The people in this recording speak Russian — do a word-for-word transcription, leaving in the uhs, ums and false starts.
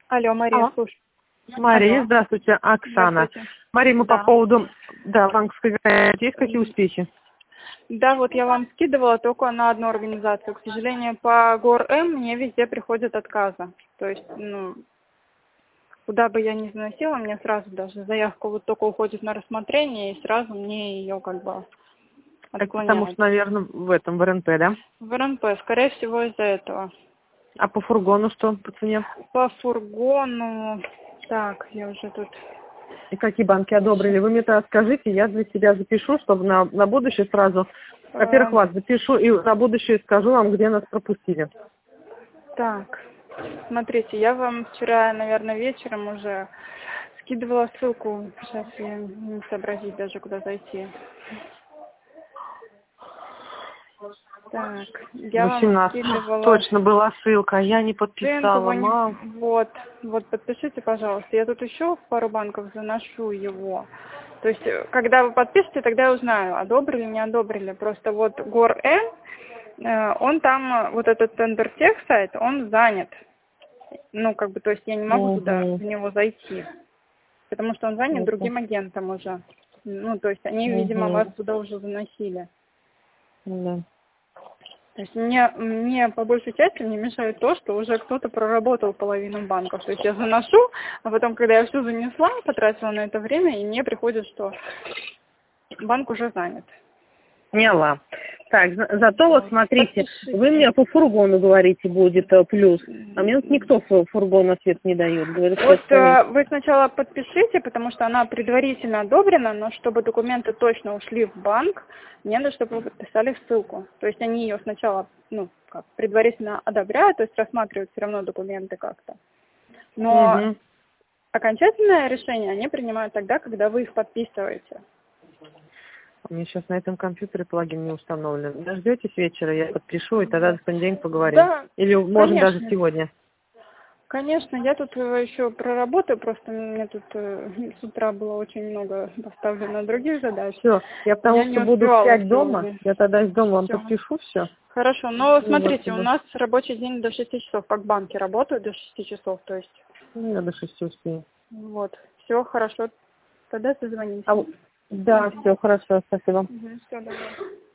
Алло, Мария, Алло. слушай. Мария, Алло. здравствуйте, Оксана. Здравствуйте. Мария, мы Да. по поводу да, банковской гарантии. Есть какие успехи? Да, вот я вам скидывала только на одну организацию. К сожалению, по ГОР-М мне везде приходят отказы. То есть, ну, куда бы я ни заносила, мне сразу даже заявка вот только уходит на рассмотрение, и сразу мне ее как бы Это потому что, отклоняют. наверное, в этом, в РНП, да? В РНП, скорее всего, из-за этого. А по фургону что по цене? По фургону... Так, я уже тут... И какие банки одобрили? Вы мне тогда скажите, я для себя запишу, чтобы на, на будущее сразу... Во-первых, Э, вас запишу, и на будущее скажу вам, где нас пропустили. Так, смотрите, я вам вчера, наверное, вечером уже скидывала ссылку. Сейчас я не сообразить даже, куда зайти. Так, я вам восемнадцать. скидывала Точно была ссылка, а я не ссылку. подписала, Вы не... мам. Вот, вот, подпишите, пожалуйста. Я тут еще в пару банков заношу его. То есть, э, когда вы подпишете, тогда я узнаю, одобрили, не одобрили. Просто вот ГОР-М, э, он там, э, вот этот тендертех сайт, он занят. Ну, как бы, то есть я не могу туда, Угу. в него зайти, потому что он занят Это... другим агентом уже. Ну, то есть они, видимо, вас Угу. туда уже заносили. Да. То есть мне, мне по большей части мне мешает то, что уже кто-то проработал половину банков. То есть я заношу, а потом, когда я все занесла, потратила на это время, и мне приходит, что банк уже занят. Поняла. Так, за- зато вот Вот. смотрите, вы Подпишите. мне по фургону говорите, будет э, плюс, а мне вот никто фу- фургон ответ не дает, говорит, что Вот это нет. э, вы сначала подпишите, потому что она предварительно одобрена, но чтобы документы точно ушли в банк, мне надо, чтобы вы подписали ссылку. То есть они ее сначала, ну, как, предварительно одобряют, то есть рассматривают все равно документы как-то. Но Угу. окончательное решение они принимают тогда, когда вы их подписываете. У меня сейчас на этом компьютере плагин не установлен. Дождетесь вечера, я подпишу, и тогда в понедельник поговорим. Да, Или можем даже конечно. сегодня. Конечно, я тут э, еще проработаю, просто мне тут э, с утра было очень много поставлено других задач. Все, я потому Я не что буду в успевала пять дома, сегодня. я тогда из дома вам Все. подпишу все. Хорошо, но И вот смотрите, у туда. нас рабочий день до шести часов, как банки работают до шести часов, то есть, Ну, я до шести успею. вот, все хорошо, тогда А, созвонимся. вот- да, все хорошо, спасибо. Угу, все, давай.